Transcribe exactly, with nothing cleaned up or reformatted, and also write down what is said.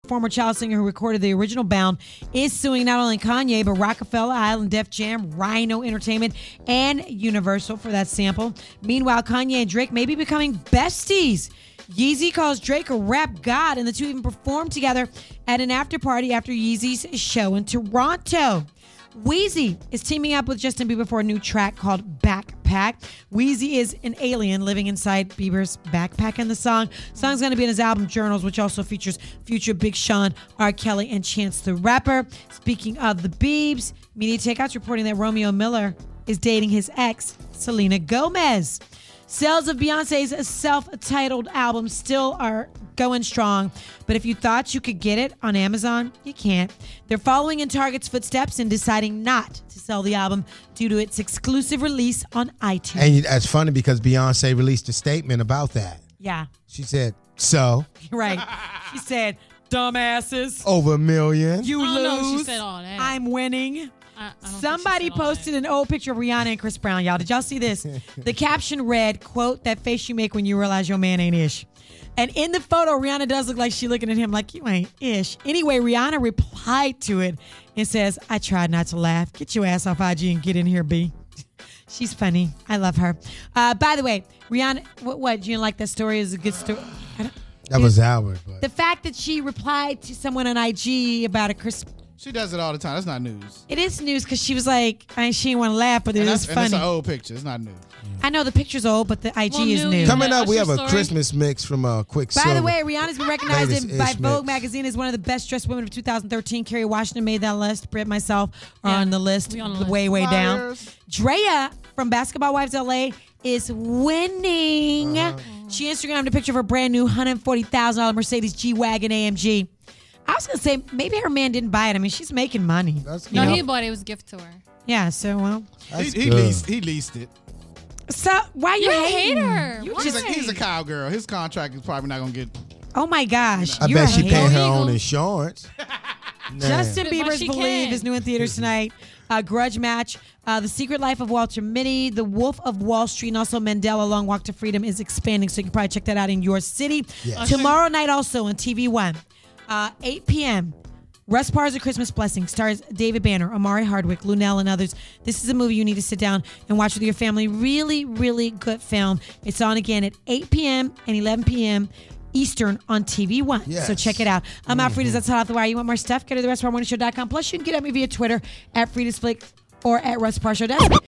former child singer who recorded the original Bound, is suing not only Kanye, but Rockefeller Island, Def Jam, Rhino Entertainment, and Universal for that sample. Meanwhile, Kanye and Drake may be becoming besties. Yeezy calls Drake a rap god, and the two even performed together at an after party after Yeezy's show in Toronto. Wheezy is teaming up with Justin Bieber for a new track called Backpack. Wheezy is an alien living inside Bieber's backpack in the song. The song's going to be in his album Journals, which also features future Big Sean, R. Kelly, and Chance the Rapper. Speaking of the Biebs, Media Takeout's reporting that Romeo Miller is dating his ex, Selena Gomez. Sales of Beyonce's self-titled album still are going strong, but if you thought you could get it on Amazon, you can't. They're following in Target's footsteps and deciding not to sell the album due to its exclusive release on iTunes. And that's funny because Beyonce released a statement about that. Yeah. She said, so. Right. She said, dumbasses. Over a million. You I don't lose. know if she said all that. I'm winning. I, I don't Somebody think she said all posted an old picture of Rihanna and Chris Brown, y'all. Did y'all see this? The caption read, quote, that face you make when you realize your man ain't ish. And in the photo, Rihanna does look like she's looking at him like, you ain't ish. Anyway, Rihanna replied to it and says, I tried not to laugh. Get your ass off I G and get in here, B. She's funny. I love her. Uh, by the way, Rihanna, what, what? You didn't like that story? Is a good story? I don't, That was Howard. But. The fact that she replied to someone on I G about a Chris. She does it all the time. That's not news. It is news because she was like, I, she didn't want to laugh, but it and is that's, funny. And it's an old picture. It's not new. I know the picture's old, but the I G Well, is new, new. you Coming know, up, we have what's a your story? Christmas mix from uh, Quick By Silver. the way, Rihanna's been recognized Latest in, by ish Vogue mix. magazine as one of the best dressed women of two thousand thirteen. Kerry Washington made that list. Britt, myself are Yeah, on the list, we on the list. way, way down. Liars. Drea from Basketball Wives L A is winning. Uh-huh. She Instagrammed a picture of her brand new one hundred forty thousand dollars Mercedes G-Wagon A M G. I was going to say, maybe her man didn't buy it. I mean, she's making money. That's No, good. he bought it. It was a gift to her. Yeah, so, well. That's He, he, good. leased, he leased it. So, why you You're a hating? hater. You Why? He's just, a, he's a cowgirl. His contract is probably not going to get... oh, my gosh. I You're bet a she hater. paying her Illegal. own insurance. Nah. Justin But Bieber's she Believe can. is new in theaters tonight. Uh, Grudge Match, uh, The Secret Life of Walter Mitty, The Wolf of Wall Street, and also Mandela Long Walk to Freedom is expanding, so you can probably check that out in your city. Yes. Tomorrow night also on T V One, uh, eight p.m., Russ Parr's A Christmas Blessing stars David Banner, Amari Hardwick, Lunel, and others. This is a movie you need to sit down and watch with your family. Really, really good film. It's on again at eight p.m. and eleven p.m. Eastern on T V One. Yes. So check it out. I'm mm-hmm. Alfreda's. That's Hot Off the Wire. You want more stuff? Go to the Russ Parr Morning Show dot com. Plus, you can get at me via Twitter at Frida's Flick or at Russ Parr Show. That's